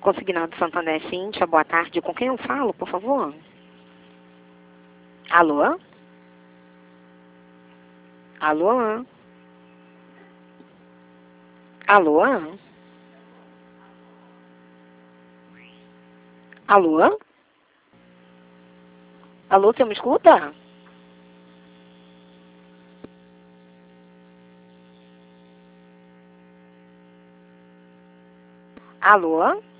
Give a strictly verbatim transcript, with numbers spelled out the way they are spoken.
Consignado Santander, Cíntia, boa tarde. Com quem eu falo, por favor? Alô? Alô? Alô? Alô? Alô, você me escuta? Alô?